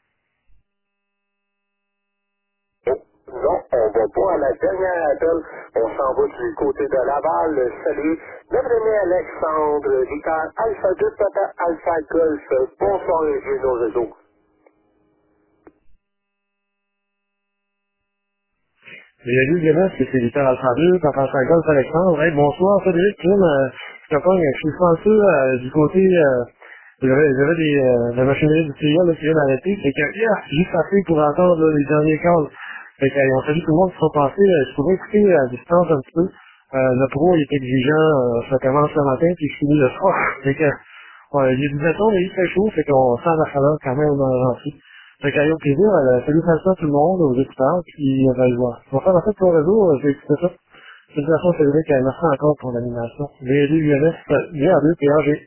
Non, on va pas à la dernière appel. On s'en va du côté de Laval. Salut. Notre ami Alexandre, Victor Alpha 2, Papa Alpha Golf. Bonsoir et bienvenue au réseau. Salut Guélas, c'est Victor Alpha 2, Papa Alpha Golf, Alexandre. Hey, bonsoir, Frédéric, je te pogne, je suis chanceux du côté, j'avais la machinerie du tuyau là, qui vient d'arrêter, c'est que, juste assez pour entendre là, les derniers calls. Fait qu'on salue tout le monde qui sont passés, je pouvais écouter à distance un petit peu. Le pro, il est exigeant, ça commence le matin puis je finis le soir. Fait que, j'ai du béton, mais il fait chaud, fait qu'on sent la chaleur quand même dans l'entrée. Fait qu'il y a au plaisir, salutations à tout le monde, aux écouteurs, puis je vais faire en fait sur le réseau, j'ai écouté ça. Salutations Frédéric, merci encore pour l'animation. VD UNS, VA2, PAG.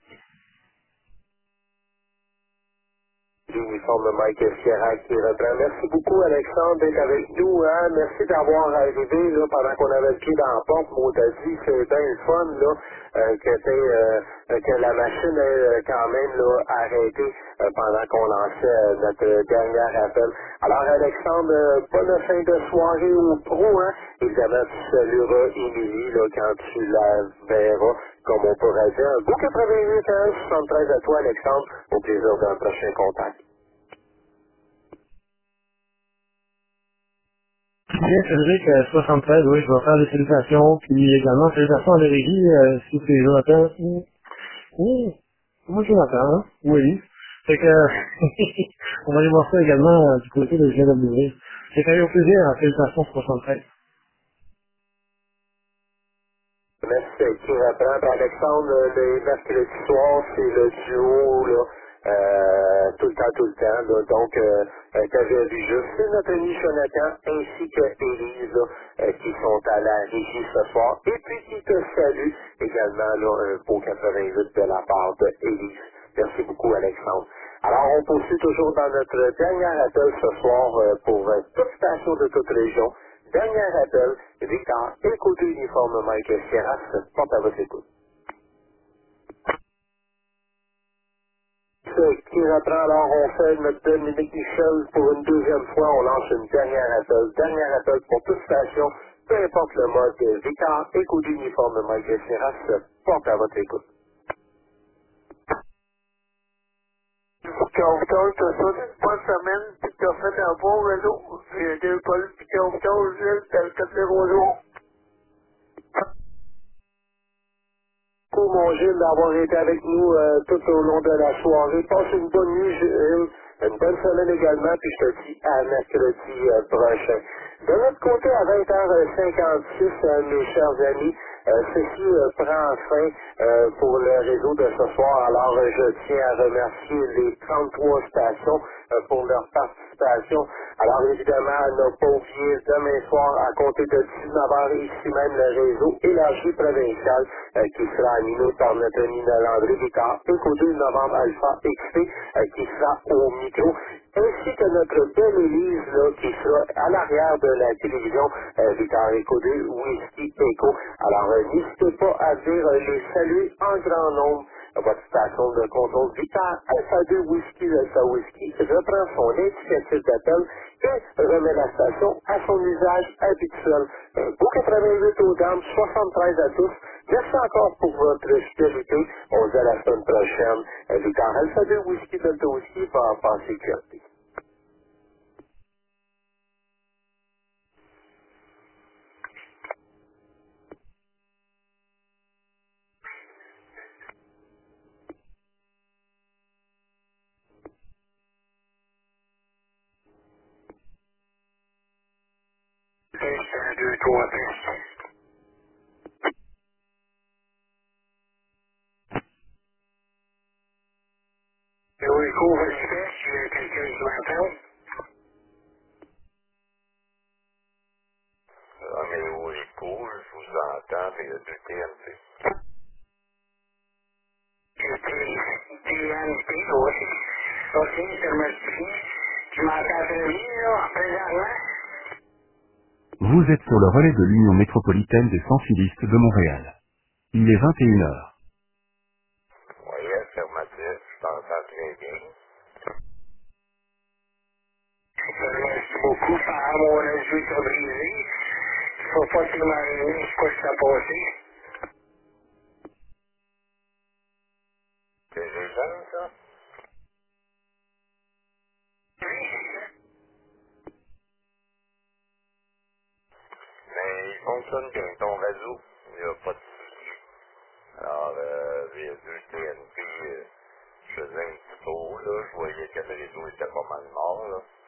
L'uniforme Mike Sierra qui reprend. Merci beaucoup Alexandre d'être avec nous. Hein? Merci d'avoir arrivé là, pendant qu'on avait le pied dans la porte. Moi t'as dit c'est bien le fun là, que la machine est quand même là, arrêtée pendant qu'on lançait notre dernier appel. Alors Alexandre, bonne fin de soirée au pro. Hein? Évidemment tu salueras Émilie là, quand tu la verras. Comme on pourrait dire, un beau 88 ans, 73 à toi Alexandre. Au plaisir d'un prochain contact. Bien, Frédéric, 73, oui, je vais faire des salutations, puis également salutations à Lérégie, si c'est Jonathan. Oui, moi Jonathan, hein? Oui. Fait que, on va aller voir ça également du côté de GWV. C'est quand même au plaisir, salutations 73. Merci qui reprend. Alexandre, les mercredis soirs, c'est le duo, là, tout le temps, là. Donc, t'avais vu juste, c'est notre ami Jonathan ainsi que Élise, là, qui sont à la régie ce soir. Et puis, qui te salue également, là, un beau 88 de la part de Élise. Merci beaucoup, Alexandre. Alors, on poursuit toujours dans notre dernier appel ce soir pour toute station de toute région. Dernier appel, Victor, écoute uniforme Mike Sierras, porte à votre écoute. Qui reprend, alors on fait notre Dominique Michel pour une deuxième fois, on lance une dernier appel pour toute station, peu importe le mode, Victor, écoute uniforme Mike Sierras, porte à votre écoute. Victor, t'as sauté une bonne semaine, puis t'as fait un bon réseau. J'ai deux Paul, puis Victor, Gilles, t'as le 4-0. Merci mon Gilles d'avoir été avec nous tout au long de la soirée. Passe une bonne nuit, Gilles. Une bonne semaine également, puis je te dis à mercredi prochain. De notre côté, à 20h56, mes chers amis, Ceci prend fin pour le réseau de ce soir. Alors, je tiens à remercier les 33 stations pour leur participation. Alors, évidemment, à ne pas oublier demain soir, à compter de 19h, ici même le réseau élargi provincial qui sera animé par notre ami Landry Vicard, Éco 2 novembre Alpha XP qui sera au micro, ainsi que notre belle Élise là, qui sera à l'arrière de la télévision Victor Éco 2 Whisky Eco. Alors, n'hésitez pas à dire les saluts en grand nombre à votre station de contrôle Victor Alpha 2 Whisky Alpha Whisky. Je prends son indicatif d'appel et remet la station à son usage habituel. Pour 88 aux dames, 73 à tous. Merci encore pour votre fidélité. On se dit à la semaine prochaine. Victor Alpha 2 Whisky Delta Whisky en sécurité. Test 1, 2, 3, test. Oui, couvre les fesses, il y a quelqu'un qui m'entend. Ah, mais oui, cool, je vous entends, mais il y a deux TNT. TNT, oui. OK, je remercie. Tu m'entends très bien, là, présentement? Vous êtes sur le relais de l'Union métropolitaine des sans-filistes de Montréal. Il est 21h. Oui, affirmatif, je t'entends très bien. Merci beaucoup. Par mon réseau est brisé. Il faut pas qu'il m'arrive, je sais pas ce qui s'est passé. C'est les jeunes, ça? Mais il fonctionne bien, ton réseau. Il n'y a pas de souci. Alors, il y a deux TNT, je faisais un petit tour, là, je voyais que le réseau était pas mal mort, là.